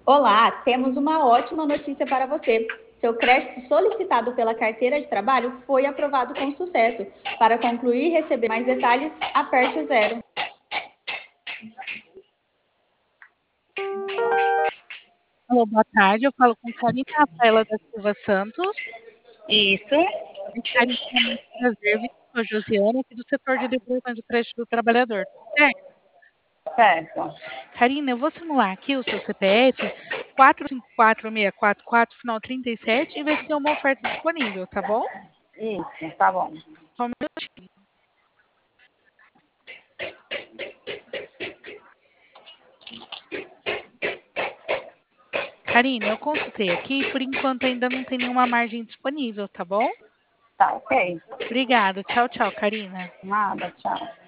Olá, temos uma ótima notícia para você. Seu crédito solicitado pela carteira de trabalho foi aprovado com sucesso. Para concluir e receber mais detalhes, aperte o zero. Alô, boa tarde. Eu falo com Karina Rafaela da Silva Santos. Isso, E Karina, é muito prazer. Eu sou a Josiane, aqui do setor de desenvolvimento do crédito do trabalhador. Certo? certo. Karina, eu vou simular aqui o seu CPF 454644, final 37, e ver se tem uma oferta disponível, tá bom? Isso, tá bom. Só um minutinho. Karina, eu consultei aqui e por enquanto ainda não tem nenhuma margem disponível, tá bom? Tá ok. Obrigada. Tchau, tchau, Karina. Nada, tchau.